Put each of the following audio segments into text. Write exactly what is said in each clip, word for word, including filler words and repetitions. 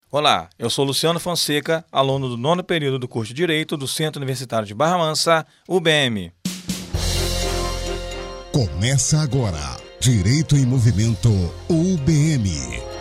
Olá, eu sou Luciano Fonseca, aluno do nono período do curso de Direito do Centro Universitário de Barra Mansa, U B M. Começa agora, Direito em Movimento, U B M.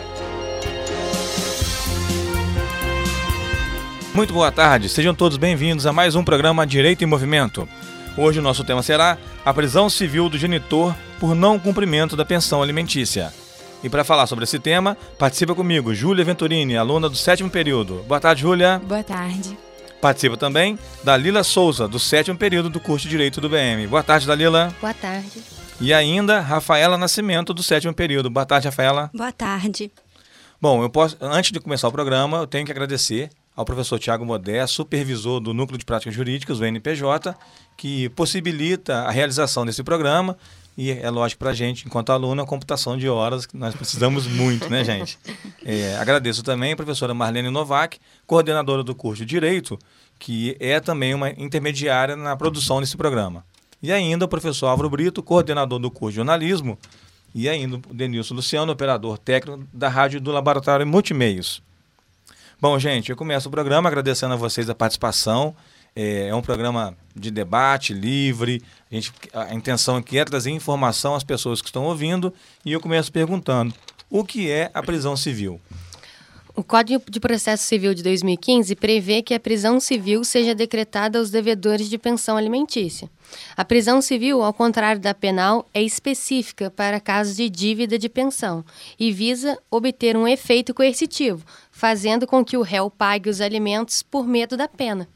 Muito boa tarde, sejam todos bem-vindos a mais um programa Direito em Movimento. Hoje o nosso tema será a prisão civil do genitor por não cumprimento da pensão alimentícia. E para falar sobre esse tema, participa comigo Júlia Venturini, aluna do sétimo período. Boa tarde, Júlia. Boa tarde. Participa também Dalila Souza, do sétimo período do curso de Direito do U B M. Boa tarde, Dalila. Boa tarde. E ainda Rafaela Nascimento, do sétimo período. Boa tarde, Rafaela. Boa tarde. Bom, eu posso, antes de começar o programa, eu tenho que agradecer ao professor Tiago Modé, supervisor do Núcleo de Práticas Jurídicas, o N P J, que possibilita a realização desse programa. E é lógico para a gente, enquanto aluno, a computação de horas, que nós precisamos muito, né, gente? É, agradeço também a professora Marlene Novak, coordenadora do curso de Direito, que é também uma intermediária na produção desse programa. E ainda o professor Álvaro Brito, coordenador do curso de Jornalismo, e ainda o Denilson Luciano, operador técnico da rádio do Laboratório Multimeios. Bom, gente, eu começo o programa agradecendo a vocês a participação. É um programa de debate livre, a, gente, a intenção aqui é trazer informação às pessoas que estão ouvindo, e eu começo perguntando, o que é a prisão civil? O Código de Processo Civil de dois mil e quinze prevê que a prisão civil seja decretada aos devedores de pensão alimentícia. A prisão civil, ao contrário da penal, é específica para casos de dívida de pensão e visa obter um efeito coercitivo, fazendo com que o réu pague os alimentos por medo da pena.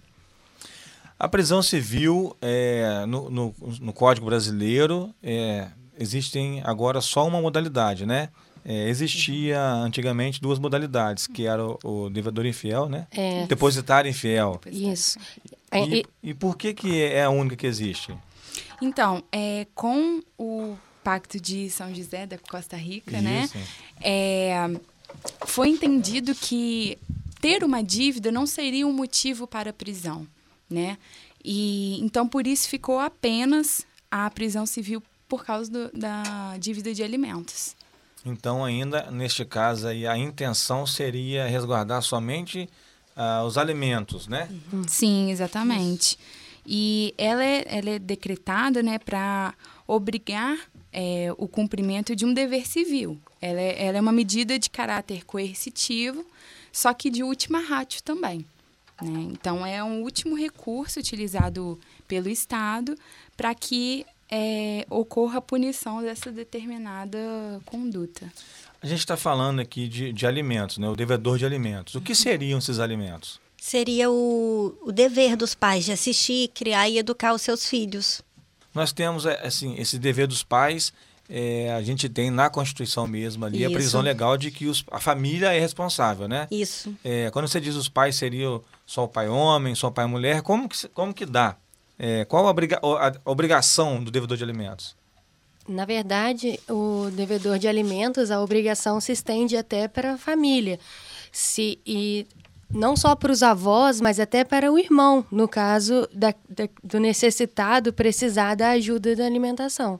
A prisão civil, é, no, no, no Código Brasileiro, é, existem agora só uma modalidade, né? É, existia antigamente duas modalidades, que era o, o devedor infiel, né? É. Depositário infiel. Isso. E, E, e por que, que é a única que existe? Então, é, com o Pacto de São José da Costa Rica, Isso. né? É, foi entendido que ter uma dívida não seria um motivo para a prisão, né? E então por isso ficou apenas a prisão civil por causa do, da dívida de alimentos. Então, ainda neste caso aí, a intenção seria resguardar somente ah, os alimentos, né? Sim, exatamente. E ela é, ela é decretada, né, para obrigar é, o cumprimento de um dever civil. Ela é, ela é uma medida de caráter coercitivo, só que de última ratio também. Né? Então, é um último recurso utilizado pelo Estado para que é, ocorra a punição dessa determinada conduta. A gente está falando aqui de, de alimentos, né? O devedor de alimentos. O que seriam esses alimentos? Seria o, o dever dos pais de assistir, criar e educar os seus filhos. Nós temos assim, esse dever dos pais, é, a gente tem na Constituição mesmo ali, Isso. a prisão legal de que os, a família é responsável, né? Isso. É, quando você diz os pais, seria só o pai homem, só o pai mulher, como que, como que dá? É, qual a, obriga, a obrigação do devedor de alimentos? na verdade, o devedor de alimentos, a obrigação se estende até para a família. Se, e não só para os avós, mas até para o irmão, no caso da, da, do necessitado precisar da ajuda da alimentação.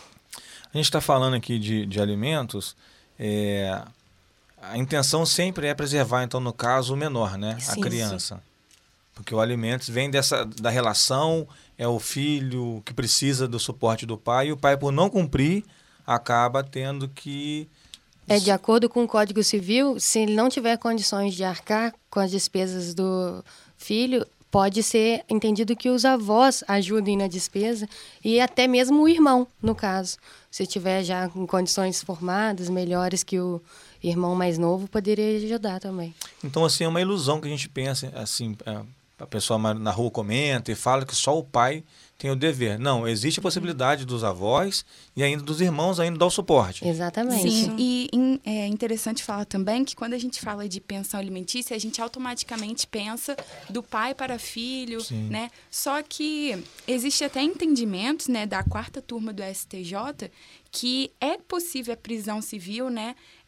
A gente está falando aqui de, de alimentos, é, a intenção sempre é preservar, então, no caso, o menor, né? Sim, a criança. Sim. Porque o alimentos vem dessa, da relação, é o filho que precisa do suporte do pai, e o pai, por não cumprir, acaba tendo que... É, de acordo com o Código Civil, se ele não tiver condições de arcar com as despesas do filho, pode ser entendido que os avós ajudem na despesa e até mesmo o irmão, no caso. Se tiver já com condições formadas, melhores que o irmão mais novo, poderia ajudar também. Então, assim, é uma ilusão que a gente pensa, assim, a pessoa na rua comenta e fala que só o pai tem o dever. Não, existe a possibilidade dos avós e ainda dos irmãos ainda dar o suporte. Exatamente. Sim, e in, é interessante falar também que quando a gente fala de pensão alimentícia, a gente automaticamente pensa do pai para filho, Sim. né? Só que existe até entendimentos, né, da quarta turma do S T J que é possível a prisão civil, né,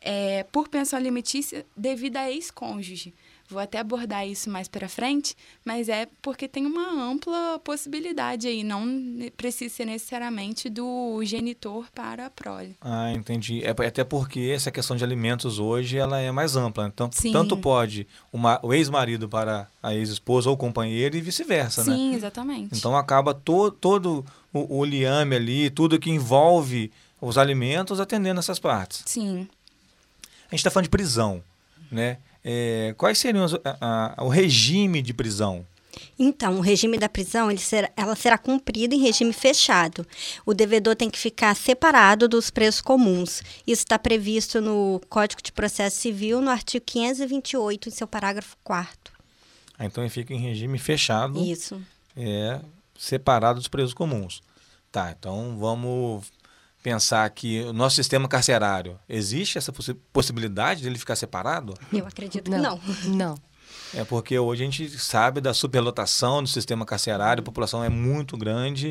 é, por pensão alimentícia devido a ex-cônjuge. Vou até abordar isso mais para frente, mas é porque tem uma ampla possibilidade aí, não precisa ser necessariamente do genitor para a prole. Ah, entendi. É, até porque essa questão de alimentos hoje ela é mais ampla. Então, Sim. tanto pode uma, o ex-marido para a ex-esposa ou companheira e vice-versa, né? Sim, exatamente. Então acaba to, todo o, o liame ali, tudo que envolve os alimentos atendendo essas partes. Sim. A gente está falando de prisão, né? É, quais seriam os, a, a, o regime de prisão? Então, o regime da prisão, ele será, ela será cumprida em regime fechado. O devedor tem que ficar separado dos presos comuns. Isso está previsto no Código de Processo Civil, no artigo quinhentos e vinte e oito, em seu parágrafo quarto. Ah, então ele fica em regime fechado. Isso. É, separado dos presos comuns. Tá, então vamos pensar que o nosso sistema carcerário, existe essa possi- possibilidade de ele ficar separado? Eu acredito Não. que não. Não. É porque hoje a gente sabe da superlotação do sistema carcerário, a população é muito grande.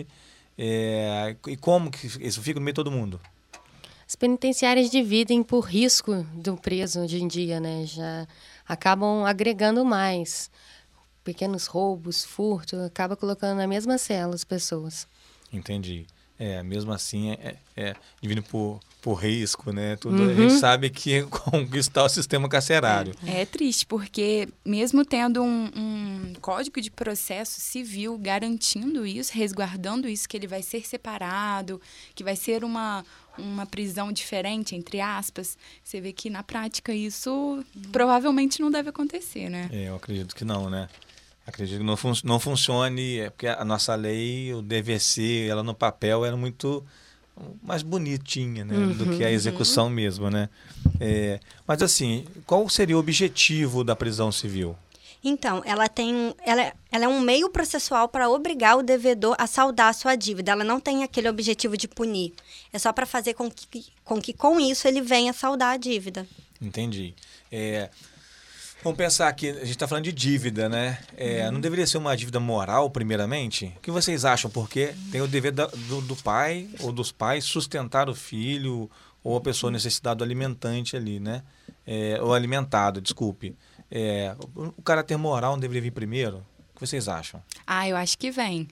É, e como que isso fica no meio de todo mundo? As penitenciárias dividem por risco do preso hoje em dia, né? Já acabam agregando mais. Pequenos roubos, furto, acaba colocando na mesma cela as pessoas. Entendi. É, mesmo assim, é, é dividindo por, por risco, né? Tudo, Uhum. A gente sabe que conquistar o sistema carcerário. É triste, porque mesmo tendo um, um código de processo civil garantindo isso, resguardando isso, que ele vai ser separado, que vai ser uma, uma prisão diferente, entre aspas, você vê que na prática isso provavelmente não deve acontecer, né? É, eu acredito que não, né? Acredito que não, fun- não funcione, é porque a nossa lei, o D V C, ela no papel era muito mais bonitinha, né? Uhum, Do que a execução mesmo, né? É, mas assim, qual seria o objetivo da prisão civil? Então, ela tem um- ela, é- ela é um meio processual para obrigar o devedor a saldar a sua dívida. Ela não tem aquele objetivo de punir. É só para fazer com que, com que com isso ele venha saldar a dívida. Entendi. É, vamos pensar aqui, a gente está falando de dívida, né? É, não deveria ser uma dívida moral, primeiramente? O que vocês acham? Porque tem o dever da- do, do pai ou dos pais sustentar o filho ou a pessoa necessitado alimentante ali, né? É, ou alimentado, desculpe. É, o, o caráter moral não deveria vir primeiro? O que vocês acham? Ah, eu acho que vem.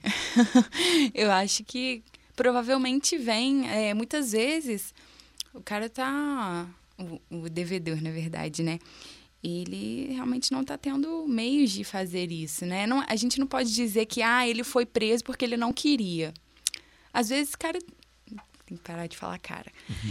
Eu acho que provavelmente vem. É, muitas vezes o cara tá. O, o devedor, na verdade, né? Ele realmente não está tendo meios de fazer isso, né? Não, a gente não pode dizer que ah, ele foi preso porque ele não queria. Às vezes, cara. Tem que parar de falar cara.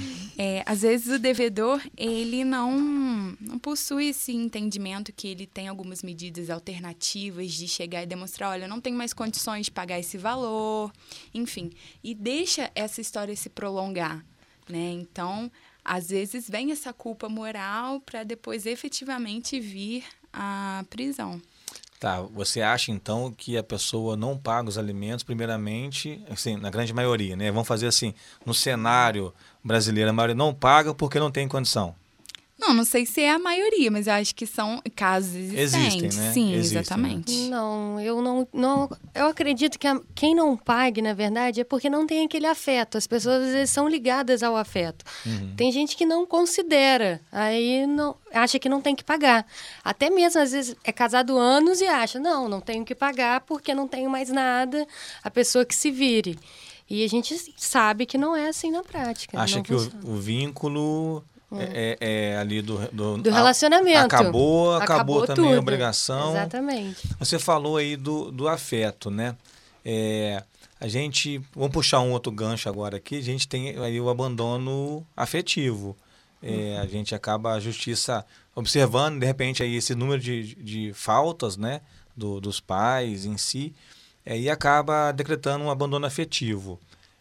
É, às vezes o devedor, ele não, não possui esse entendimento que ele tem algumas medidas alternativas de chegar e demonstrar, olha, eu não tenho mais condições de pagar esse valor, enfim. E deixa essa história se prolongar, né? Então, às vezes vem essa culpa moral para depois efetivamente vir a prisão. Tá, você acha então que a pessoa não paga os alimentos, primeiramente, assim, na grande maioria, né? Vamos fazer assim, no cenário brasileiro, a maioria não paga porque não tem condição. Não, não sei se é a maioria, mas eu acho que são casos existentes. Existem, né? Sim, Existem, exatamente. Não, eu não, não. Eu acredito que a- quem não pague, na verdade, é porque não tem aquele afeto. As pessoas às vezes são ligadas ao afeto. Tem gente que não considera, aí não, acha que não tem que pagar. Até mesmo, às vezes, é casado anos e acha, não, não tenho que pagar porque não tenho mais nada, a pessoa que se vire. E a gente sabe que não é assim na prática. Acha não que o, funciona. o vínculo é, é- é ali do, do, Do a- relacionamento. Acabou, acabou, Acabou também tudo. a obrigação. Exatamente. Você falou aí do, do afeto, né? É, a gente, vamos puxar um outro gancho agora aqui, a gente tem aí o abandono afetivo. É, a gente acaba a justiça observando, de repente, aí esse número de, de faltas, né, do, dos pais em si, é, e acaba decretando um abandono afetivo.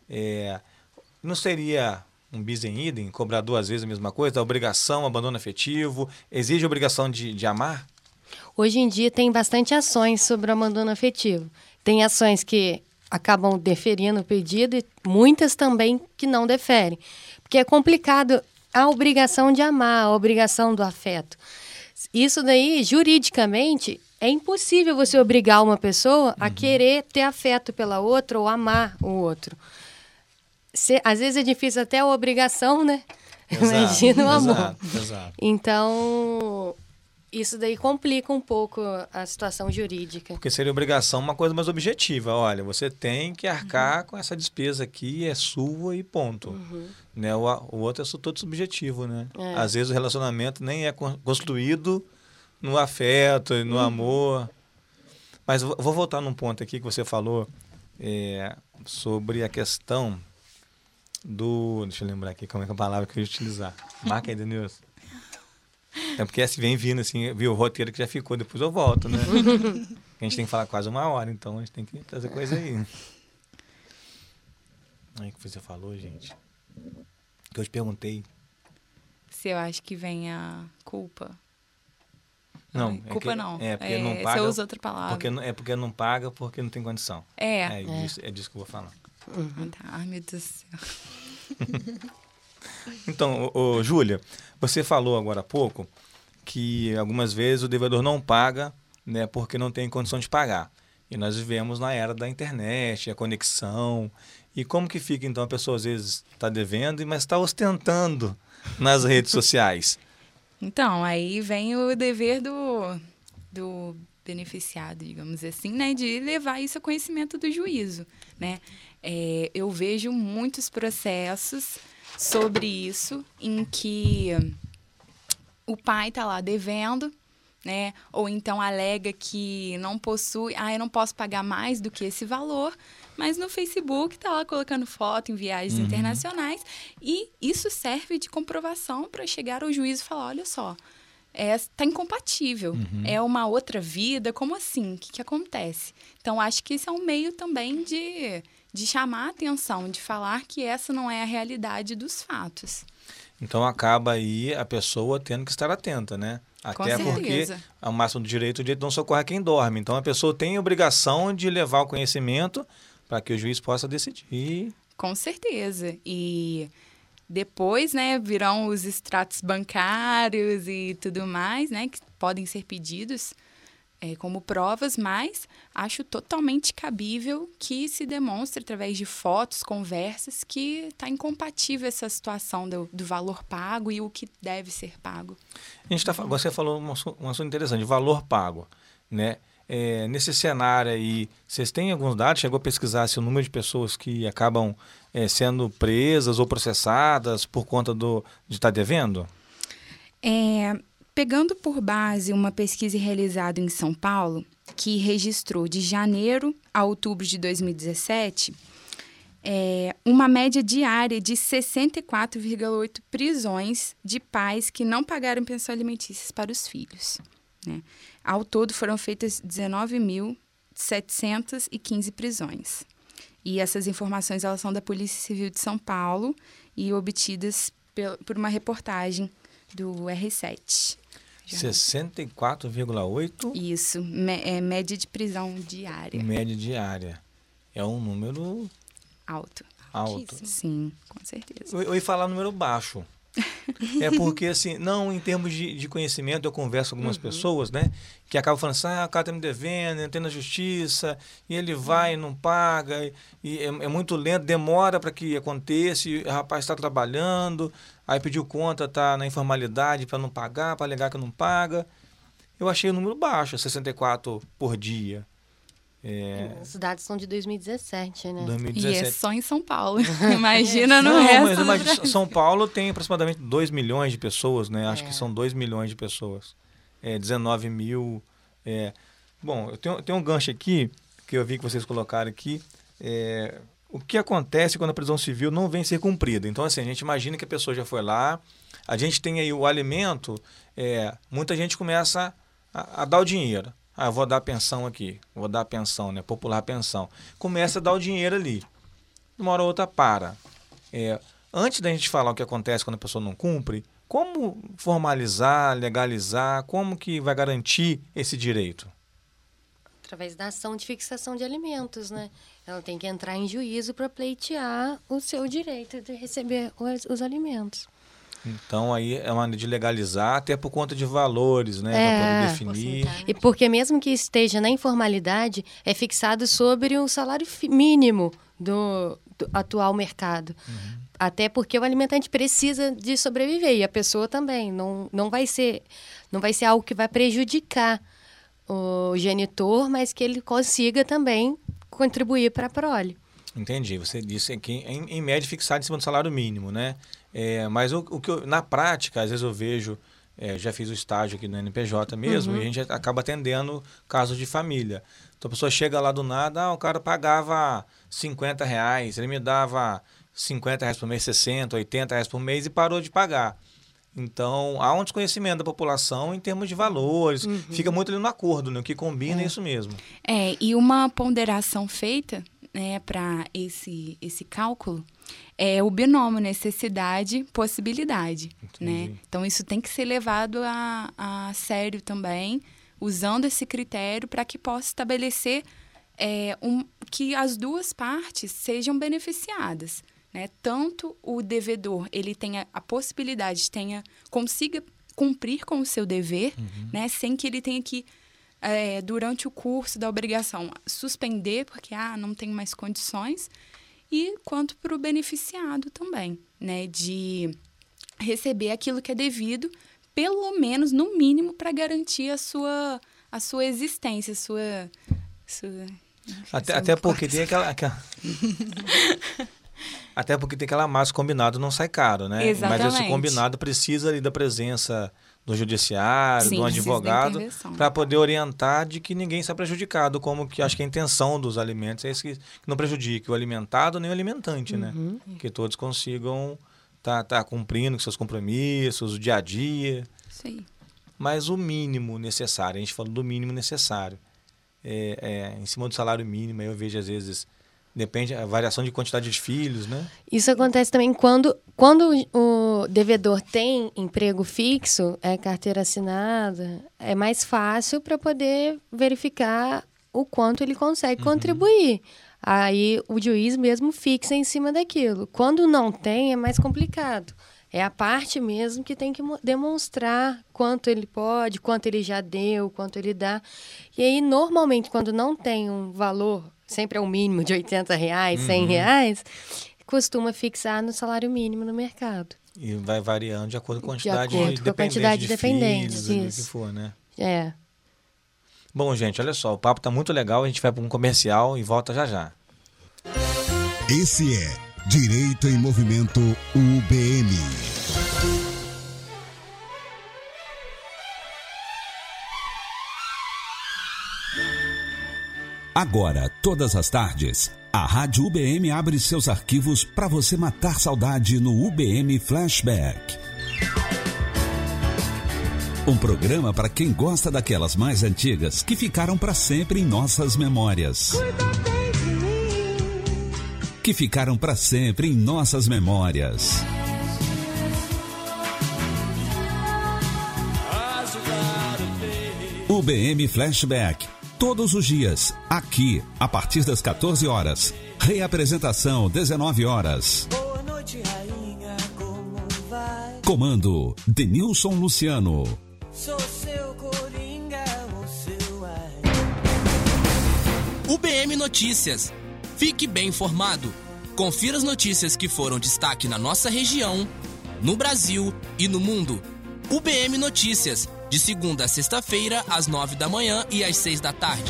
É, não seria um bis em idem, cobrar duas vezes a mesma coisa, a obrigação, abandono afetivo, exige a obrigação de, de amar? Hoje em dia tem bastante ações sobre o abandono afetivo. Tem ações que acabam deferindo o pedido e muitas também que não deferem. Porque é complicado a obrigação de amar, a obrigação do afeto. Isso daí, juridicamente, é impossível você obrigar uma pessoa a querer ter afeto pela outra ou amar o outro. Se- às vezes é difícil até a obrigação, né? Imagina o amor. Exato, exato. Então, isso daí complica um pouco a situação jurídica. Porque seria obrigação uma coisa mais objetiva. Olha, você tem que arcar Uhum. com essa despesa aqui, é sua e ponto. Uhum. Né? O, o outro é todo subjetivo, né? É. Às vezes o relacionamento nem é con- construído no afeto, no Uhum. amor. Mas eu vou voltar num ponto aqui que você falou é, sobre a questão do... Deixa eu lembrar aqui como é que é a palavra que eu ia utilizar. Marca aí, Denilson. É porque assim, vem vindo assim, viu o roteiro que já ficou, depois eu volto, né? A gente tem que falar quase uma hora, então a gente tem que trazer coisa aí. Aí que você falou, gente. Que eu te perguntei. Se eu acho que vem a culpa. Não, Ai, é culpa que- não. É porque É, não se paga. eu uso outra palavra. Porque, não- é porque não paga porque não tem condição. É. É, Disso, é disso que eu vou falar. Ah, tá. Ai, meu Deus do céu. Então, ô, ô, Júlia, você falou agora há pouco que algumas vezes o devedor não paga, né, porque não tem condição de pagar. E nós vivemos na era da internet, a conexão. E como que fica, então, a pessoa às vezes está devendo, mas está ostentando nas redes sociais? Então, aí vem o dever do, do beneficiado, digamos assim, né, de levar isso ao conhecimento do juízo, né? É, eu vejo muitos processos sobre isso em que o pai está lá devendo, né? Ou então alega que não possui, ah, eu não posso pagar mais do que esse valor, mas no Facebook está lá colocando foto em viagens Uhum. internacionais e isso serve de comprovação para chegar ao juiz e falar, olha só, está incompatível, Uhum. é uma outra vida, como assim? O que, que acontece? Então, acho que isso é um meio também de, de chamar a atenção, de falar que essa não é a realidade dos fatos. Então acaba aí a pessoa tendo que estar atenta, né? Com Até porque certeza. a máxima do direito, o direito não socorre a quem dorme. Então a pessoa tem a obrigação de levar o conhecimento para que o juiz possa decidir. Com certeza. E depois, né, virão os extratos bancários e tudo mais, né, que podem ser pedidos é, como provas, mas acho totalmente cabível que se demonstre através de fotos, conversas, que está incompatível essa situação do, do valor pago e o que deve ser pago. A gente tá, fa- você falou um assu- um assunto interessante, valor pago, né? É, nesse cenário aí, vocês têm alguns dados? Chegou a pesquisar se o número de pessoas que acabam é, sendo presas ou processadas por conta do, de estar devendo? É, pegando por base uma pesquisa realizada em São Paulo, que registrou de janeiro a outubro de dois mil e dezessete, é, uma média diária de sessenta e quatro vírgula oito prisões de pais que não pagaram pensão alimentícia para os filhos, né? Ao todo foram feitas dezenove mil setecentas e quinze prisões. E essas informações elas são da Polícia Civil de São Paulo e obtidas pel- por uma reportagem do R sete. sessenta e quatro vírgula oito Isso, me- é média de prisão diária. média diária. É um número Alto. alto. Sim, com certeza. Eu, eu ia falar número baixo. É porque, assim, não, em termos de, de conhecimento, eu converso com algumas pessoas, né, que acabam falando assim, ah, o cara tá me devendo, entra na justiça, e ele vai e não paga, e, e é, é muito lento, demora para que aconteça, e o rapaz está trabalhando, aí pediu conta, tá na informalidade para não pagar, para alegar que não paga. Eu achei o número baixo, sessenta e quatro por dia. É, Os dados são de dois mil e dezessete, né? dois mil e E é dezessete. só em São Paulo. Imagina no Não, resto mas, do mas Brasil. São Paulo tem aproximadamente dois milhões de pessoas, né? Acho É. que são dois milhões de pessoas. É, dezenove mil. É. Bom, eu tenho, tenho um gancho aqui, que eu vi que vocês colocaram aqui. É, o que acontece quando a prisão civil não vem ser cumprida? Então, assim, a gente imagina que a pessoa já foi lá, a gente tem aí o alimento, é, muita gente começa a, a dar o dinheiro. Ah, eu vou dar pensão aqui, vou dar pensão, né? Popular pensão. Começa a dar o dinheiro ali. Uma hora ou outra para. É, antes da gente falar o que acontece quando a pessoa não cumpre, como formalizar, legalizar, como que vai garantir esse direito? Através da ação de fixação de alimentos, né? Ela tem que entrar em juízo para pleitear o seu direito de receber os, os alimentos. Então aí é uma maneira de legalizar, até por conta de valores, né? É, para poder definir. E porque mesmo que esteja na informalidade, é fixado sobre o salário fi- mínimo do, do atual mercado. Até porque o alimentante precisa de sobreviver e a pessoa também. Não, não, vai ser, não vai ser algo que vai prejudicar o genitor, mas que ele consiga também contribuir para a prole. Entendi. Você disse que em, em média fixado em cima do salário mínimo, né? É, mas o, o que eu, na prática, às vezes eu vejo, é, já fiz o estágio aqui no N P J mesmo, uhum. e a gente acaba atendendo casos de família. Então a pessoa chega lá do nada, ah, o cara pagava cinquenta reais, ele me dava cinquenta reais por mês, sessenta, oitenta reais por mês e parou de pagar. Então, há um desconhecimento da população em termos de valores, uhum. fica muito ali no acordo, né? O que combina é. é isso mesmo. É, e uma ponderação feita, né, para esse, esse cálculo é o binômio necessidade-possibilidade, né? Então, isso tem que ser levado a, a sério também, usando esse critério para que possa estabelecer é, um, que as duas partes sejam beneficiadas. Né? Tanto o devedor ele tenha a possibilidade, tenha, consiga cumprir com o seu dever, uhum. né? Sem que ele tenha que, é, durante o curso da obrigação, suspender, porque ah, não tenho mais condições, e quanto para o beneficiado também, né? De receber aquilo que é devido, pelo menos, no mínimo, para garantir a sua, a sua existência, a sua... sua até até porque tem aquela... aquela... Até porque tem aquela massa, combinado não sai caro, né? Exatamente. Mas esse combinado precisa ali da presença do judiciário, Sim, do advogado, para poder orientar de que ninguém sai prejudicado, como que acho que a intenção dos alimentos é isso, que não prejudique o alimentado nem o alimentante, uhum. né? Que todos consigam estar tá, tá cumprindo com seus compromissos, o dia a dia. Sim. Mas o mínimo necessário, a gente falou do mínimo necessário. É, é, em cima do salário mínimo, eu vejo às vezes... Depende a variação de quantidade de filhos, né? Isso acontece também quando, quando o devedor tem emprego fixo, é carteira assinada, é mais fácil para poder verificar o quanto ele consegue uhum. contribuir. Aí o juiz mesmo fixa em cima daquilo. Quando não tem, é mais complicado. É a parte mesmo que tem que demonstrar quanto ele pode, quanto ele já deu, quanto ele dá. E aí, normalmente, quando não tem um valor... sempre é o um mínimo de oitenta reais, cem uhum. reais, costuma fixar no salário mínimo no mercado. E vai variando de acordo com a quantidade de, acordo de com a quantidade de dependentes, filhos, isso. que for, né? É. Bom, gente, olha só, o papo tá muito legal, a gente vai para um comercial e volta já já. Esse é Direito em Movimento U B M. Agora, todas as tardes, a Rádio U B M abre seus arquivos para você matar saudade no U B M Flashback. Um programa para quem gosta daquelas mais antigas que ficaram para sempre em nossas memórias. Que ficaram para sempre em nossas memórias. U B M Flashback. Todos os dias, aqui, a partir das quatorze horas. Reapresentação, dezenove horas. Boa noite, rainha, como vai? Comando, Denilson Luciano. Sou seu coringa, o seu ai. U B M Notícias. Fique bem informado. Confira as notícias que foram destaque na nossa região, no Brasil e no mundo. U B M Notícias. De segunda a sexta-feira, às nove da manhã e às seis da tarde.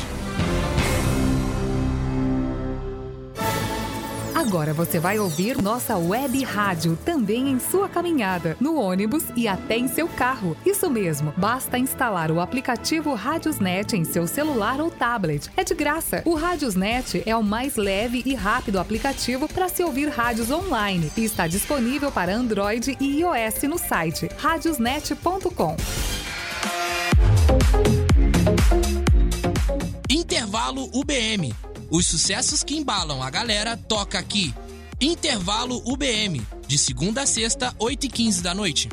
Agora você vai ouvir nossa web rádio também em sua caminhada, no ônibus e até em seu carro. Isso mesmo, basta instalar o aplicativo Radiosnet em seu celular ou tablet. É de graça. O Radiosnet é o mais leve e rápido aplicativo para se ouvir rádios online e está disponível para Android e iOS no site radiosnet ponto com. Intervalo U B M. Os sucessos que embalam a galera toca aqui. Intervalo U B M. De segunda a sexta, oito e quinze da noite.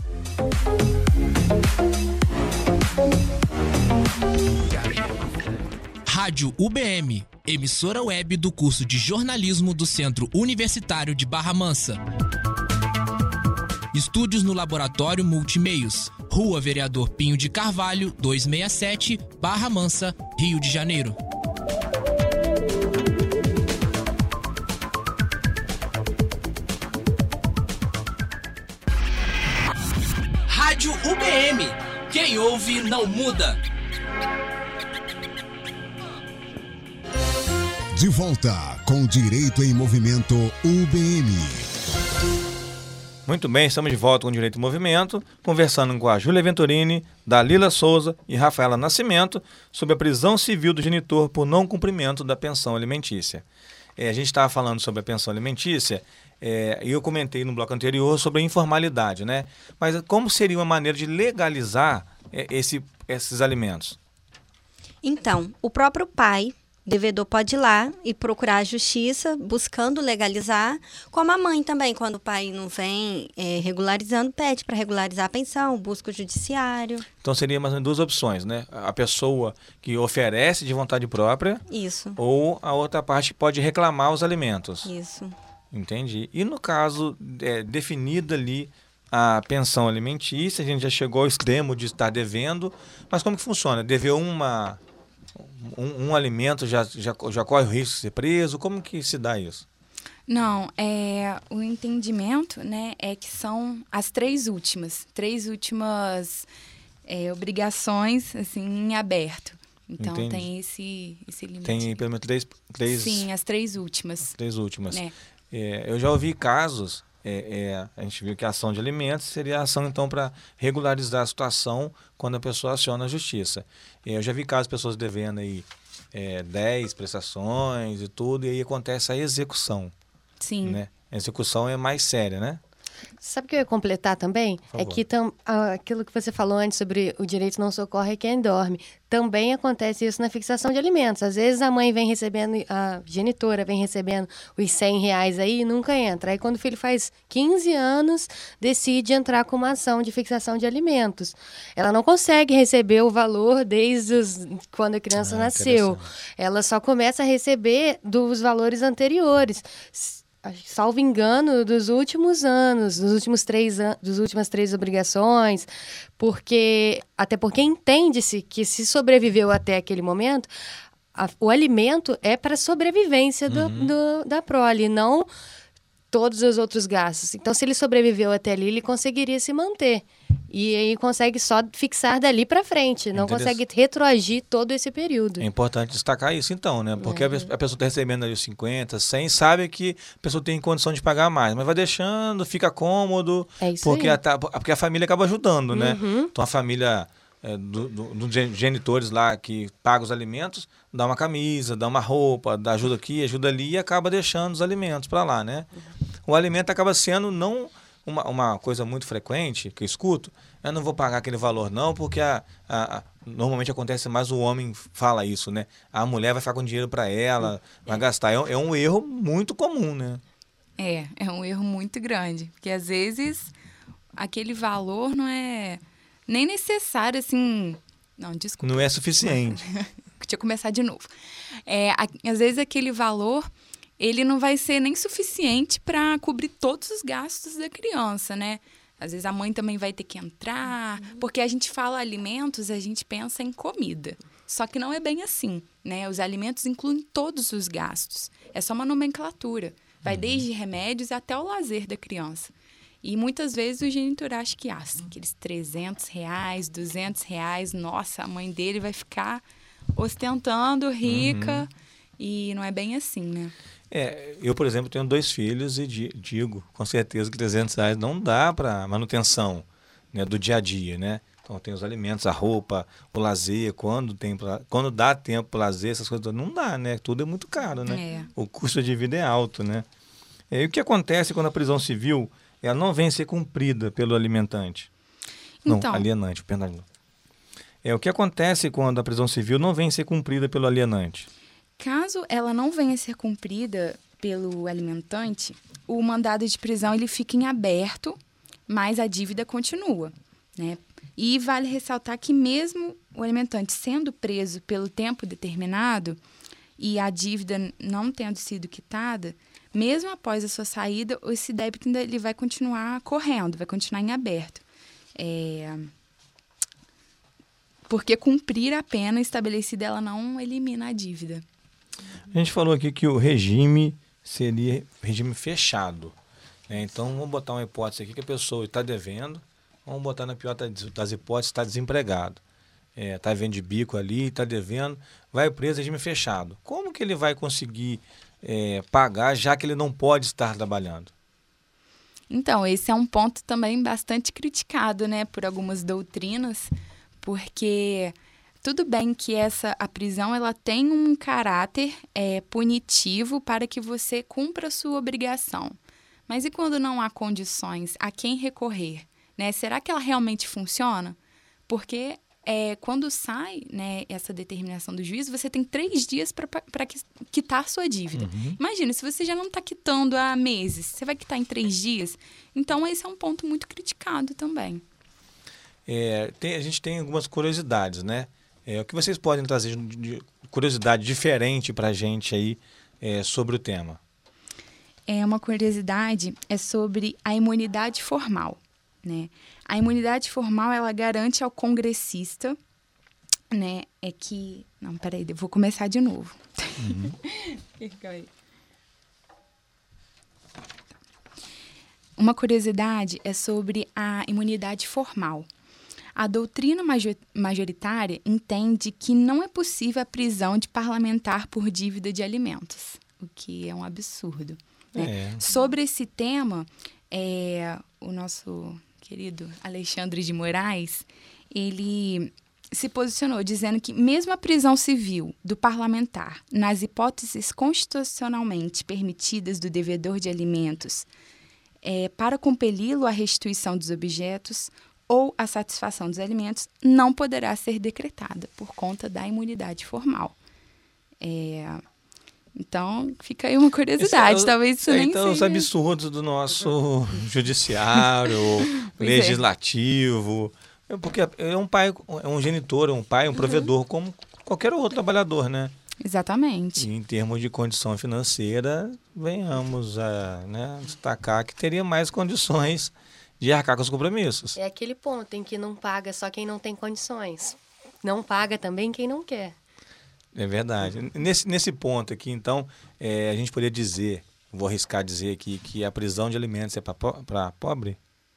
Rádio U B M. Emissora web do curso de jornalismo do Centro Universitário de Barra Mansa. Estúdios no Laboratório Multimeios. Rua Vereador Pinho de Carvalho, duzentos e sessenta e sete, Barra Mansa, Rio de Janeiro. B M. Quem ouve não muda. De volta com Direito em Movimento U B M. Muito bem, estamos de volta com Direito em Movimento, conversando com a Júlia Venturini, Dalila Souza e Rafaela Nascimento sobre a prisão civil do genitor por não cumprimento da pensão alimentícia. É, a gente estava falando sobre a pensão alimentícia é, e eu comentei no bloco anterior sobre a informalidade, né? Mas como seria uma maneira de legalizar é, esse, esses alimentos? Então, o próprio pai, devedor, pode ir lá e procurar a justiça, buscando legalizar, como a mãe também, quando o pai não vem é, regularizando, pede para regularizar a pensão, busca o judiciário. Então seria mais ou menos duas opções, né? A pessoa que oferece de vontade própria. Isso. Ou a outra parte pode reclamar os alimentos. Isso. Entendi. E no caso, é, definida ali a pensão alimentícia, a gente já chegou ao extremo de estar devendo, mas como que funciona? Dever uma... Um, um alimento já, já, já corre o risco de ser preso? Como que se dá isso? Não, é, o entendimento, né, é que são as três últimas, três últimas é, obrigações assim, em aberto. Então Entendi. tem esse, esse limite. Tem pelo menos três, três... Sim, as três últimas. As três últimas. É. É, eu já ouvi casos, é, é, a gente viu que a ação de alimentos seria a ação então para regularizar a situação quando a pessoa aciona a justiça. É, eu já vi casos de pessoas devendo aí é, dez prestações e tudo, e aí acontece a execução. Sim. Né? A execução é mais séria, né? Sabe o que eu ia completar também? É que tam, aquilo que você falou antes sobre o direito não socorre quem dorme. Também acontece isso na fixação de alimentos. Às vezes a mãe vem recebendo, a genitora vem recebendo os cem reais aí e nunca entra. Aí quando o filho faz quinze anos, decide entrar com uma ação de fixação de alimentos. Ela não consegue receber o valor desde os, quando a criança ah, nasceu. Ela só começa a receber dos valores anteriores. Salvo engano, dos últimos anos, dos últimos três anos, das últimas três obrigações, porque até porque entende-se que se sobreviveu até aquele momento, a, o alimento é para a sobrevivência do, uhum. do, da prole, não todos os outros gastos. Então, se ele sobreviveu até ali, ele conseguiria se manter. E aí consegue só fixar dali para frente, não consegue retroagir todo esse período. É importante destacar isso então, né? Porque uhum. a pessoa está recebendo ali os cinquenta, cem, sabe que a pessoa tem condição de pagar mais, mas vai deixando, fica cômodo, é isso porque, aí. A, porque a família acaba ajudando, né? Uhum. Então a família é, dos do, do genitores lá que paga os alimentos, dá uma camisa, dá uma roupa, dá ajuda aqui, ajuda ali e acaba deixando os alimentos para lá, né? O alimento acaba sendo não... Uma, uma coisa muito frequente que eu escuto, eu não vou pagar aquele valor não, porque a, a, a, normalmente acontece mais o homem fala isso, né? A mulher vai ficar com dinheiro para ela, vai é. gastar. É, é um erro muito comum, né? É, é um erro muito grande, porque às vezes aquele valor não é nem necessário, assim... Não, desculpa. Não é suficiente. Deixa eu começar de novo. É, a, às vezes aquele valor... ele não vai ser nem suficiente para cobrir todos os gastos da criança, né? Às vezes a mãe também vai ter que entrar, porque a gente fala alimentos, a gente pensa em comida. Só que não é bem assim, né? Os alimentos incluem todos os gastos. É só uma nomenclatura. Vai desde remédios até o lazer da criança. E muitas vezes o genitor acha que ah, aqueles trezentos reais, duzentos reais, nossa, a mãe dele vai ficar ostentando, rica, uhum. e não é bem assim, né? É, eu, por exemplo, tenho dois filhos e digo, com certeza, que trezentos reais não dá para manutenção, né, do dia a dia, né? Então tem os alimentos, a roupa, o lazer, quando, tem, quando dá tempo para o lazer, essas coisas não dá, né? Tudo é muito caro, né? É. O custo de vida é alto, né? E o que acontece quando a prisão civil ela não vem ser cumprida pelo alimentante? Então, não, alienante, perdão. É, o que acontece quando a prisão civil não vem ser cumprida pelo alienante? Caso ela não venha a ser cumprida pelo alimentante, o mandado de prisão ele fica em aberto, mas a dívida continua, né? E vale ressaltar que mesmo o alimentante sendo preso pelo tempo determinado e a dívida não tendo sido quitada, mesmo após a sua saída, esse débito ainda ele vai continuar correndo, vai continuar em aberto. É... Porque cumprir a pena estabelecida, ela não elimina a dívida. A gente falou aqui que o regime seria regime fechado, né? Então, vamos botar uma hipótese aqui que a pessoa está devendo, vamos botar na pior das hipóteses, está desempregado. Está é, vendo de bico ali, está devendo, vai preso, regime fechado. Como que ele vai conseguir é, pagar, já que ele não pode estar trabalhando? Então, esse é um ponto também bastante criticado, né, por algumas doutrinas, porque tudo bem que essa, a prisão ela tem um caráter é, punitivo para que você cumpra a sua obrigação. Mas e quando não há condições, a quem recorrer? Né? Será que ela realmente funciona? Porque é, quando sai, né, essa determinação do juiz, você tem três dias para quitar sua dívida. Uhum. Imagina, se você já não está quitando há meses, você vai quitar em três dias? Então, esse é um ponto muito criticado também. É, tem, a gente tem algumas curiosidades, né? É, o que vocês podem trazer de curiosidade diferente para a gente aí é, sobre o tema? É uma curiosidade é sobre a imunidade formal. Né? A imunidade formal, ela garante ao congressista, né, é que... Não, peraí, eu vou começar de novo. Uhum. Uma curiosidade é sobre a imunidade formal. A doutrina majoritária entende que não é possível a prisão de parlamentar por dívida de alimentos, o que é um absurdo. Né? É. Sobre esse tema, é, o nosso... querido Alexandre de Moraes, ele se posicionou dizendo que mesmo a prisão civil do parlamentar, nas hipóteses constitucionalmente permitidas do devedor de alimentos, é, para compeli-lo à restituição dos objetos ou à satisfação dos alimentos, não poderá ser decretada por conta da imunidade formal. É... Então, fica aí uma curiosidade, Esse, talvez isso nem então, seja... os absurdos do nosso judiciário, legislativo, é. Porque é um pai, é um genitor, é um pai, um provedor, uhum. como qualquer outro trabalhador, né? Exatamente. E em termos de condição financeira, venhamos a, né, destacar que teria mais condições de arcar com os compromissos. É aquele ponto em que não paga só quem não tem condições. Não paga também quem não quer. É verdade. Nesse, nesse ponto aqui, então, é, a gente poderia dizer, vou arriscar dizer aqui, que a prisão de alimentos é para pobre?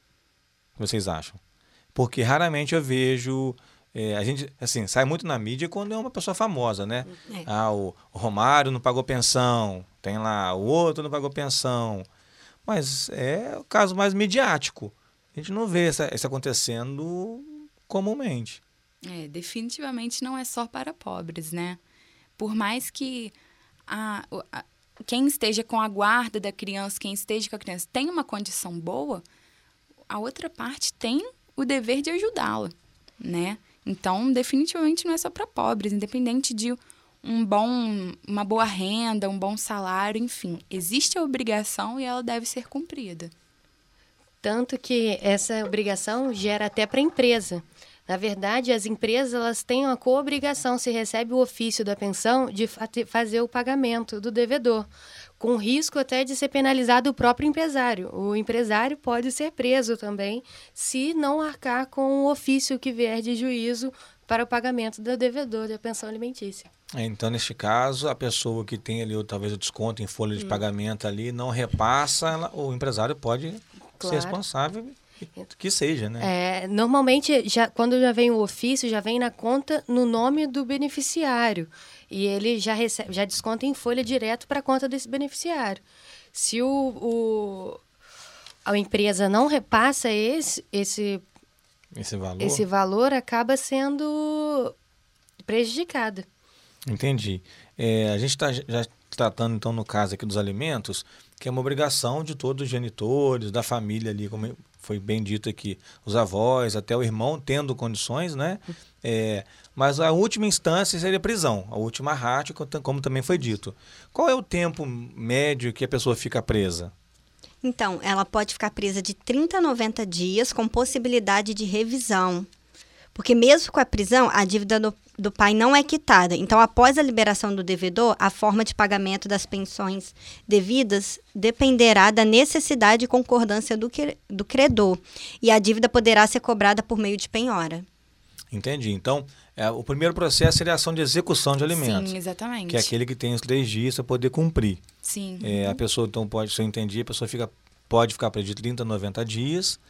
O que vocês acham? Porque raramente eu vejo... É, a gente, assim, sai muito na mídia quando é uma pessoa famosa, né? É. Ah, o, o Romário não pagou pensão, tem lá, o outro não pagou pensão. Mas é o caso mais midiático. A gente não vê essa, isso acontecendo comumente. É, definitivamente não é só para pobres, né? Por mais que a, a, quem esteja com a guarda da criança, quem esteja com a criança, tenha uma condição boa, a outra parte tem o dever de ajudá-la, né? Então, definitivamente não é só para pobres, independente de um bom, uma boa renda, um bom salário, enfim. Existe a obrigação e ela deve ser cumprida. Tanto que essa obrigação gera até para a empresa. Na verdade, as empresas elas têm uma co-obrigação, se recebe o ofício da pensão, de fazer o pagamento do devedor, com risco até de ser penalizado o próprio empresário. O empresário pode ser preso também, se não arcar com o ofício que vier de juízo para o pagamento do devedor da pensão alimentícia. É, então, neste caso, a pessoa que tem ali talvez o desconto em folha de hum. pagamento ali, não repassa, ela, o empresário pode claro. ser responsável... Que seja, né? É, normalmente, já, quando já vem o ofício, já vem na conta no nome do beneficiário. E ele já, recebe, já desconta em folha direto para a conta desse beneficiário. Se o, o, a empresa não repassa esse, esse, esse, valor? esse valor, acaba sendo prejudicada. Entendi. É, a gente está já tratando, então, no caso aqui dos alimentos, que é uma obrigação de todos os genitores, da família ali, como foi bem dito aqui, os avós, até o irmão, tendo condições, né? É, mas a última instância seria a prisão, a última ratio, como também foi dito. Qual é o tempo médio que a pessoa fica presa? Então, ela pode ficar presa de trinta a noventa dias, com possibilidade de revisão. Porque mesmo com a prisão, a dívida do, do pai não é quitada. Então, após a liberação do devedor, a forma de pagamento das pensões devidas dependerá da necessidade e concordância do, do credor. E a dívida poderá ser cobrada por meio de penhora. Entendi. Então, é, o primeiro processo seria a ação de execução de alimentos. Sim, exatamente. Que é aquele que tem os três dias para poder cumprir. Sim. É, a pessoa, então, pode, se eu entendi, a pessoa fica, pode ficar presa de trinta a noventa dias.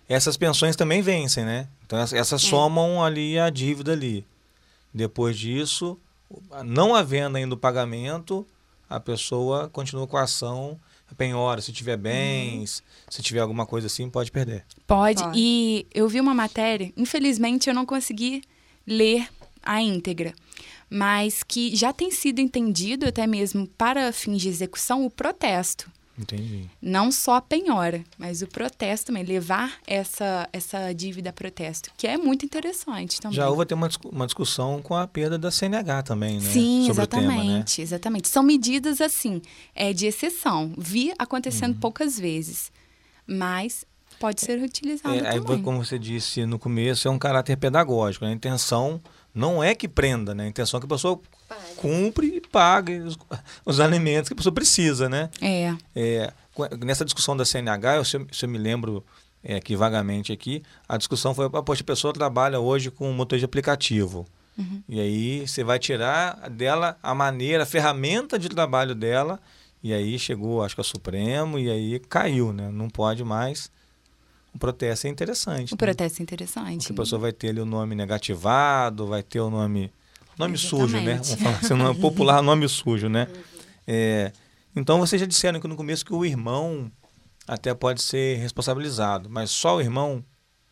essas pensões também vencem, né? Então essas, essas É. somam ali a dívida ali. Depois disso, não havendo ainda o pagamento, a pessoa continua com a ação, penhora, se tiver bens, uhum. se tiver alguma coisa assim, pode perder. Pode. Pode. E eu vi uma matéria, infelizmente eu não consegui ler a íntegra, mas que já tem sido entendido, até mesmo para fins de execução, o protesto. Entendi. Não só a penhora, mas o protesto também, levar essa, essa dívida a protesto, que é muito interessante também. Já houve até uma, uma discussão com a perda da C N H também, né? Sim, sobre exatamente, o tema, né? exatamente. São medidas, assim, é, de exceção. Vi acontecendo uhum. poucas vezes, mas pode ser utilizado é, também. Aí, como você disse no começo, é um caráter pedagógico. Né? A intenção não é que prenda, né? A intenção é que a pessoa cumpre e pague os, os alimentos que a pessoa precisa, né? É. é nessa discussão da C N H, eu, se, eu, se eu me lembro é, aqui vagamente aqui, a discussão foi, poxa, a pessoa trabalha hoje com motor de aplicativo. Uhum. E aí você vai tirar dela a maneira, a ferramenta de trabalho dela, e aí chegou, acho que, ao Supremo, e aí caiu, né? Não pode mais. O protesto é interessante. O né? protesto é interessante. Porque a pessoa vai ter ali o nome negativado, vai ter o nome... Nome Exatamente. sujo, né? Vamos falar assim, nome popular, nome sujo, né? É, então, vocês já disseram que no começo que o irmão até pode ser responsabilizado, mas só o irmão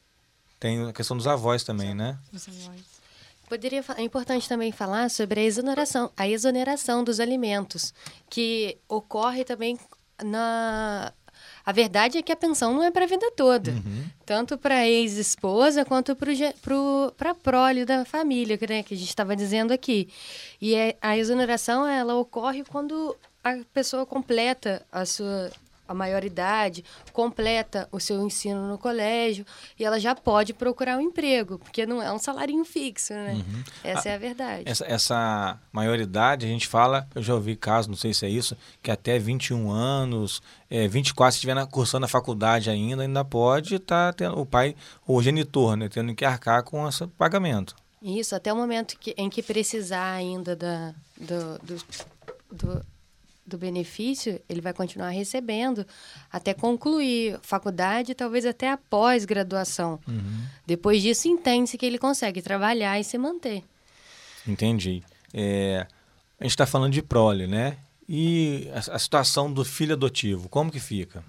tem a questão dos avós também, né? Os avós. Poderia, é importante também falar sobre a exoneração, a exoneração dos alimentos, que ocorre também na... A verdade é que a pensão não é para a vida toda, uhum. tanto para a ex-esposa quanto para a prole da família, né, que a gente estava dizendo aqui. E é, a exoneração ela ocorre quando a pessoa completa a sua a maioridade, completa o seu ensino no colégio e ela já pode procurar um emprego, porque não é um salarinho fixo, né? Uhum. Essa a, é a verdade. Essa, essa maioridade, a gente fala, eu já ouvi casos, não sei se é isso, que até vinte e um anos, é, vinte e quatro, se estiver cursando a faculdade ainda, ainda pode estar tá tendo o pai, o genitor, né, tendo que arcar com esse pagamento. Isso, até o momento que, em que precisar ainda da, do, do, do do benefício, ele vai continuar recebendo até concluir faculdade, talvez até a pós-graduação. Uhum. Depois disso, entende-se que ele consegue trabalhar e se manter. Entendi. É, a gente está falando de prole, né? E a, a situação do filho adotivo, como que fica?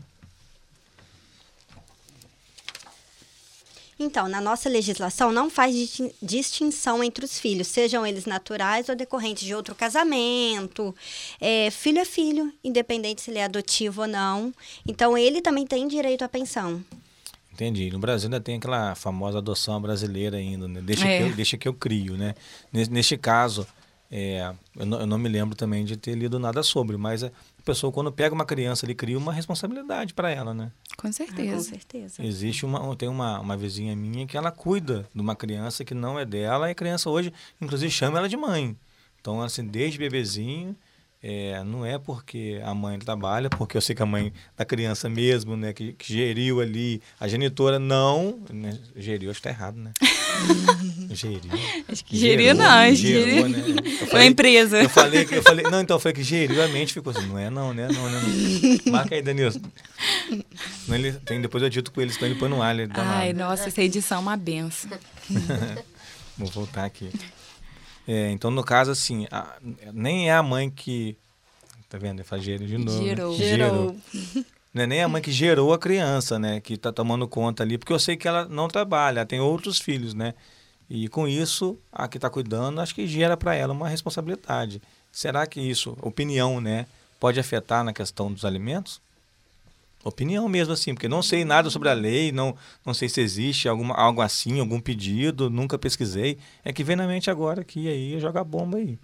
Então, na nossa legislação não faz distinção entre os filhos, sejam eles naturais ou decorrentes de outro casamento. É, filho é filho, independente se ele é adotivo ou não. Então, ele também tem direito à pensão. Entendi. No Brasil ainda tem aquela famosa adoção brasileira ainda, né? Deixa, é. que, eu, deixa que eu crio, né? Neste caso, é, eu, não, eu não me lembro também de ter lido nada sobre, mas a pessoa, quando pega uma criança, ele cria uma responsabilidade para ela, né? Com certeza. Ah, com certeza. Existe uma, tem uma, uma vizinha minha que ela cuida de uma criança que não é dela, e a criança hoje, inclusive, chama ela de mãe. Então, assim, desde bebezinho, é, não é porque a mãe trabalha, porque eu sei que a mãe da criança mesmo, né, que, que geriu ali, a genitora não, né, geriu, acho que tá errado, né? Geriu. Acho que geriu não, acho que geriu. Né? Foi a empresa. Eu falei, eu falei, não, então foi que geriu, a mente ficou assim, não é não, né? Não, não, não. Marca aí, Danilson. Senão ele, tem, depois eu dito com ele, senão ele põe no ar. Ele dá Ai, nada. Nossa, essa edição é uma benção. Vou voltar aqui. É, então, no caso, assim, a, nem é a mãe que... Tá vendo? Ele faz gerou de novo. Gerou. Né? Gerou. Não é nem a mãe que gerou a criança, né? Que tá tomando conta ali, porque eu sei que ela não trabalha, ela tem outros filhos, né? E com isso, a que está cuidando, acho que gera para ela uma responsabilidade. Será que isso, opinião, né, pode afetar na questão dos alimentos? Opinião mesmo, assim, porque não sei nada sobre a lei, não, não sei se existe alguma, algo assim, algum pedido, nunca pesquisei. É que vem na mente agora que aí joga a bomba aí.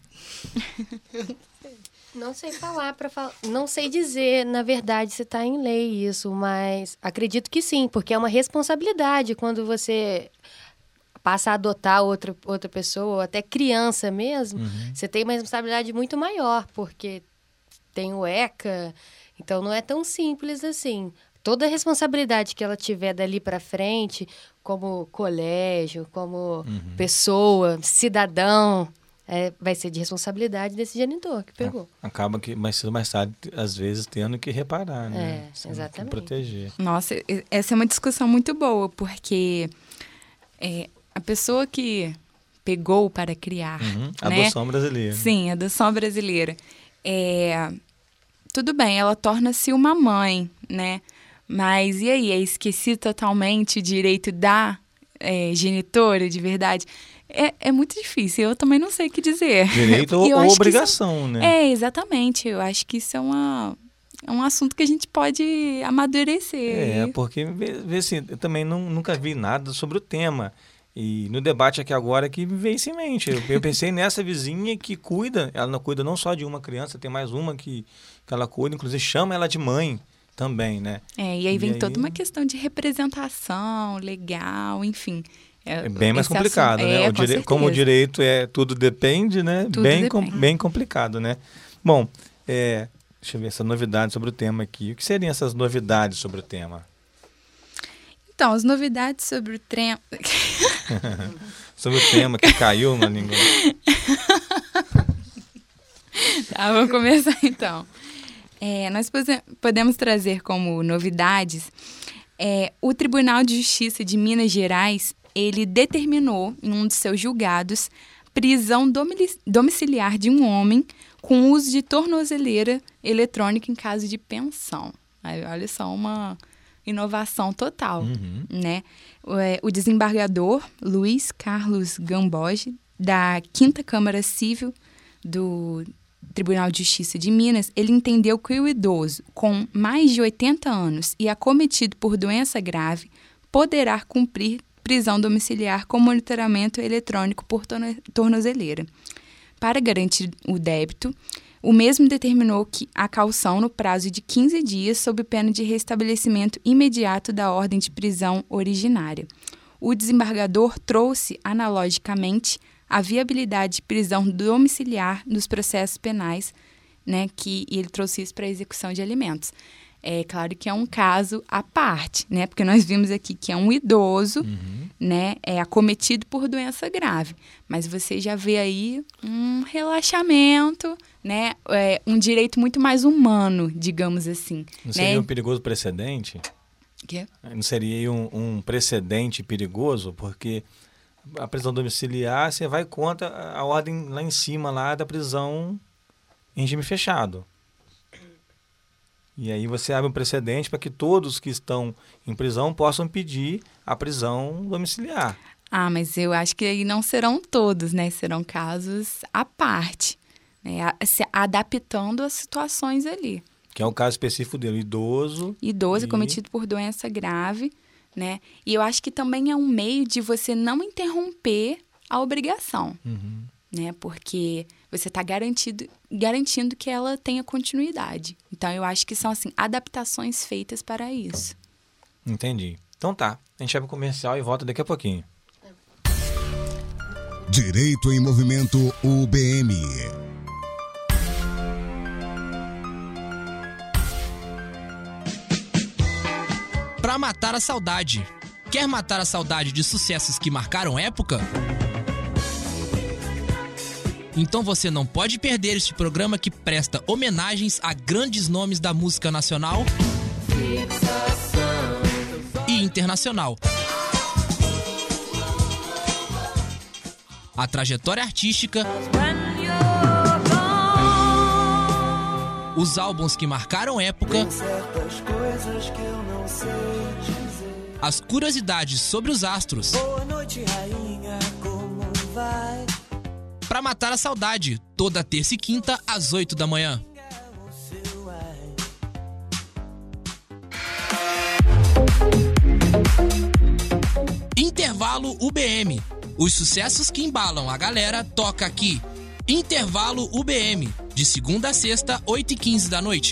Não sei falar para falar, não sei dizer, na verdade, se está em lei isso, mas acredito que sim, porque é uma responsabilidade quando você passa a adotar outra, outra pessoa, ou até criança mesmo, uhum. Você tem uma responsabilidade muito maior, porque tem o ECA, então não é tão simples assim. Toda a responsabilidade que ela tiver dali para frente, como colégio, como uhum. pessoa, cidadão, é, vai ser de responsabilidade desse genitor que pegou. Acaba que mais cedo ou mais tarde, às vezes, tendo que reparar, né? É, exatamente. Proteger. Nossa, essa é uma discussão muito boa, porque é, a pessoa que pegou para criar, Uhum. né? Adoção brasileira. Sim, adoção brasileira. É, tudo bem, ela torna-se uma mãe, né? Mas e aí, é esqueci totalmente o direito da é, genitora, de verdade? É, é muito difícil, eu também não sei o que dizer. Direito ou, ou obrigação, isso, né? É, exatamente. Eu acho que isso é, uma, é um assunto que a gente pode amadurecer. É, porque vê, vê assim, eu também não, nunca vi nada sobre o tema. E no debate aqui agora que me veio isso em mente. Eu, eu pensei nessa vizinha que cuida, ela não cuida não só de uma criança, tem mais uma que, que ela cuida, inclusive chama ela de mãe também, né? É, e aí vem e aí... toda uma questão de representação legal, enfim. É, é bem mais complicado, assunto, né? é, O dire... Como o direito é tudo depende, né? Tudo bem, depende. Com... bem complicado, né? Bom, é... deixa eu ver essa novidade sobre o tema aqui. O que seriam essas novidades sobre o tema? Então, as novidades sobre o tema... sobre o tema que caiu na língua. Tá, vamos começar então. É, nós podemos trazer como novidades é, o Tribunal de Justiça de Minas Gerais, ele determinou em um de seus julgados prisão domiciliar de um homem com uso de tornozeleira eletrônica em caso de pensão. Aí, olha só, uma inovação total, uhum. né? O desembargador Luiz Carlos Gamboge, da quinta Câmara Civil do Tribunal de Justiça de Minas, ele entendeu que o idoso com mais de oitenta anos e acometido por doença grave poderá cumprir prisão domiciliar com monitoramento eletrônico por tornozeleira. Para garantir o débito, o mesmo determinou que a caução no prazo de quinze dias sob pena de restabelecimento imediato da ordem de prisão originária. O desembargador trouxe, analogicamente, a viabilidade de prisão domiciliar nos processos penais, né, que e ele trouxe isso para a execução de alimentos. É claro que é um caso à parte, né, porque nós vimos aqui que é um idoso, uhum. né, é acometido por doença grave, mas você já vê aí um relaxamento, né, é, um direito muito mais humano, digamos assim. Não né? seria um perigoso precedente? Quê? Não seria um, um precedente perigoso, porque a prisão domiciliar, você vai contra a ordem lá em cima lá da prisão em regime fechado. E aí você abre um precedente para que todos que estão em prisão possam pedir a prisão domiciliar. Ah, mas eu acho que aí não serão todos, né? Serão casos à parte, né? Se adaptando às situações ali. Que é o caso específico dele, idoso. Idoso e... cometido por doença grave. Né? E eu acho que também é um meio de você não interromper a obrigação, uhum. né? Porque você está garantido, garantindo que ela tenha continuidade. Então, eu acho que são assim, adaptações feitas para isso. Entendi. Então tá, a gente vai pro comercial e volta daqui a pouquinho. Direito em Movimento U B M. Pra matar a saudade. Quer matar a saudade de sucessos que marcaram época? Então você não pode perder este programa que presta homenagens a grandes nomes da música nacional e internacional. A trajetória artística, os álbuns que marcaram época, as curiosidades sobre os astros. Boa noite, rainha, como vai? Pra matar a saudade, toda terça e quinta, às oito da manhã. Intervalo U B M. Os sucessos que embalam a galera toca aqui. Intervalo U B M. De segunda a sexta, oito e quinze da noite.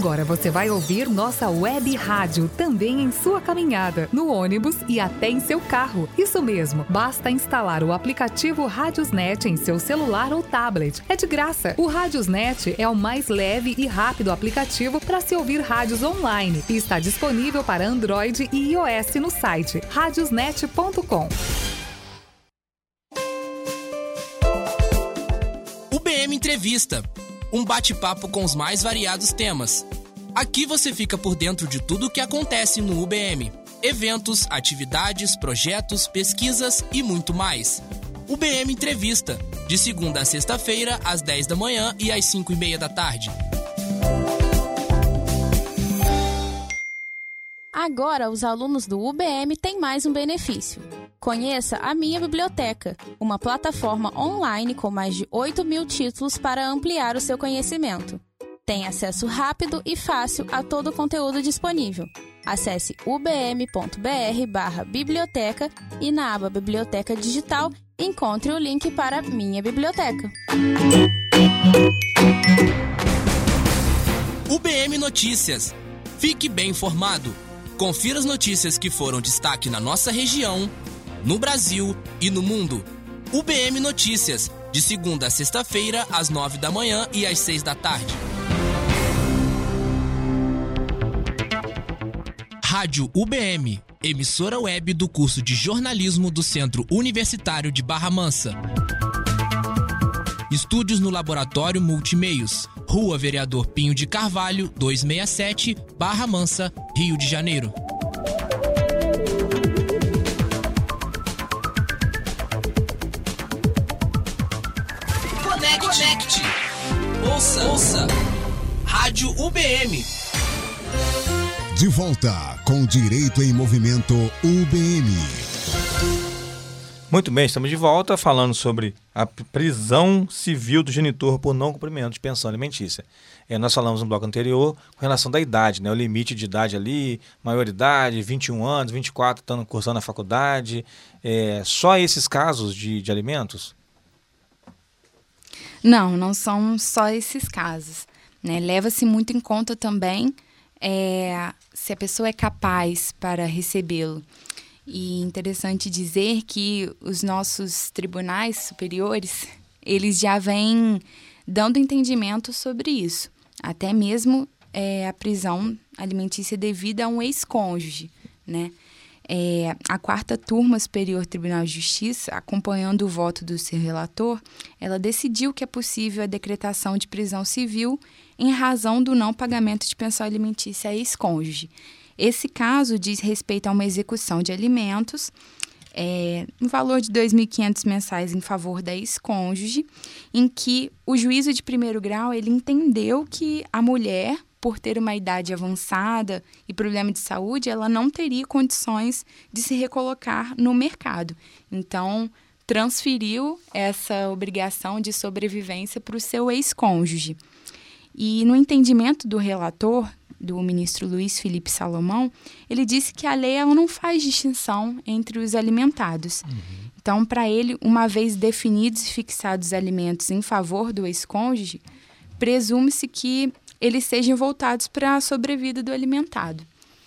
Agora você vai ouvir nossa web rádio também em sua caminhada, no ônibus e até em seu carro. Isso mesmo, basta instalar o aplicativo Radiosnet em seu celular ou tablet. É de graça. O Radiosnet é o mais leve e rápido aplicativo para se ouvir rádios online e está disponível para Android e iOS no site radiosnet ponto com. U B M Entrevista, um bate-papo com os mais variados temas. Aqui você fica por dentro de tudo o que acontece no U B M. Eventos, atividades, projetos, pesquisas e muito mais. U B M Entrevista, de segunda a sexta-feira, às dez da manhã e às cinco e meia da tarde. Agora, os alunos do U B M têm mais um benefício. Conheça a Minha Biblioteca, uma plataforma online com mais de oito mil títulos para ampliar o seu conhecimento. Tem acesso rápido e fácil a todo o conteúdo disponível. Acesse ubm.br barra biblioteca e na aba Biblioteca Digital encontre o link para Minha Biblioteca. U B M Notícias. Fique bem informado. Confira as notícias que foram destaque na nossa região, no Brasil e no mundo. U B M Notícias, de segunda a sexta-feira, às nove da manhã e às seis da tarde. Rádio U B M, emissora web do curso de jornalismo do Centro Universitário de Barra Mansa. Estúdios no Laboratório Multimeios, Rua Vereador Pinho de Carvalho, duzentos e sessenta e sete, Barra Mansa, Rio de Janeiro. Conecte. Conecte. Ouça. Ouça. Rádio U B M. De volta com Direito em Movimento U B M. Muito bem, estamos de volta falando sobre a prisão civil do genitor por não cumprimento de pensão alimentícia. É, nós falamos no bloco anterior com relação da idade, né? O limite de idade ali, maioridade, vinte e um anos, vinte e quatro, estando cursando a faculdade. É, só esses casos de, de alimentos? Não, não são só esses casos, né? Leva-se muito em conta também é, se a pessoa é capaz para recebê-lo. E interessante dizer que os nossos tribunais superiores, eles já vêm dando entendimento sobre isso. Até mesmo é, a prisão alimentícia devida a um ex-cônjuge, né? É, a quarta turma superior Tribunal de Justiça, acompanhando o voto do seu relator, ela decidiu que é possível a decretação de prisão civil em razão do não pagamento de pensão alimentícia a ex-cônjuge. Esse caso diz respeito a uma execução de alimentos, é, no valor de dois mil e quinhentos mensais em favor da ex-cônjuge, em que o juízo de primeiro grau ele entendeu que a mulher, por ter uma idade avançada e problema de saúde, ela não teria condições de se recolocar no mercado. Então, transferiu essa obrigação de sobrevivência para o seu ex-cônjuge. E no entendimento do relator, do ministro Luiz Felipe Salomão, ele disse que a lei ela não faz distinção entre os alimentados. Uhum. Então, para ele, uma vez definidos e fixados os alimentos em favor do ex-cônjuge, presume-se que eles sejam voltados para a sobrevida do alimentado.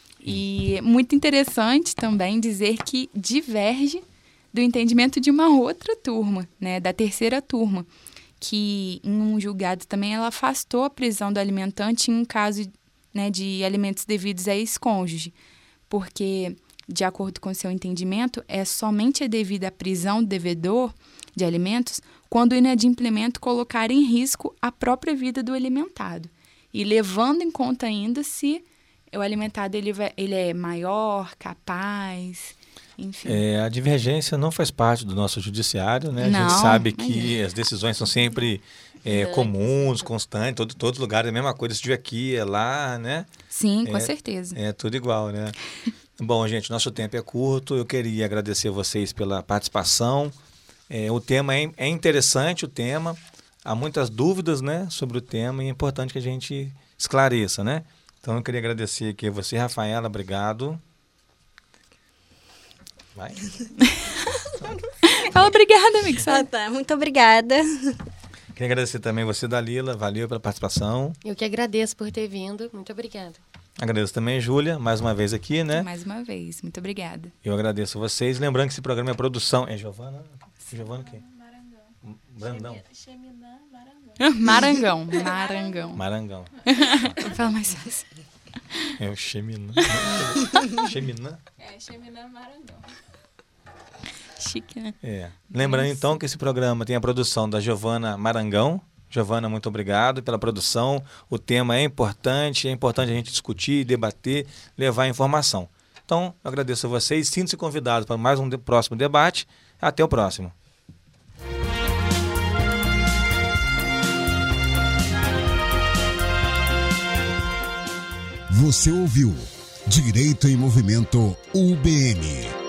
E é muito interessante também dizer que diverge do entendimento de uma outra turma, né, da terceira turma, que em um julgado também ela afastou a prisão do alimentante em um caso, né, de alimentos devidos a ex-cônjuge, porque, de acordo com seu entendimento, é somente a devida prisão do devedor de alimentos quando o inadimplemento colocar em risco a própria vida do alimentado. E levando em conta ainda se o alimentado ele, vai, ele é maior, capaz, enfim. É, a divergência não faz parte do nosso judiciário, né? Não, a gente sabe que as decisões são sempre é, comuns, constantes, todo, todos os lugares é a mesma coisa, se aqui, é lá, né? Sim, é, com certeza. É tudo igual, né? Bom, gente, nosso tempo é curto, eu queria agradecer a vocês pela participação. É, o tema é, é interessante, o tema... Há muitas dúvidas, né, sobre o tema e é importante que a gente esclareça, né? Então, eu queria agradecer aqui a você, Rafaela, obrigado. Vai. Fala obrigada, amigo. Ah, tá. Muito obrigada. Queria agradecer também você, Dalila. Valeu pela participação. Eu que agradeço por ter vindo. Muito obrigada. Agradeço também, Júlia, mais uma vez aqui, né? Mais uma vez. Muito obrigada. Eu agradeço vocês. Lembrando que esse programa é produção... É Giovana? Giovana quem? Brandão. Marangão. Marangão. Marangão. Fala mais fácil. É o Xeminã. Xeminã? É, Xeminã Marangão. Chique, né? É. Lembrando então que esse programa tem a produção da Giovana Marangão. Giovana, muito obrigado pela produção. O tema é importante, é importante a gente discutir, debater, levar informação. Então, eu agradeço a vocês. Sintam-se convidados para mais um de- próximo debate. Até o próximo. Você ouviu Direito em Movimento U B M.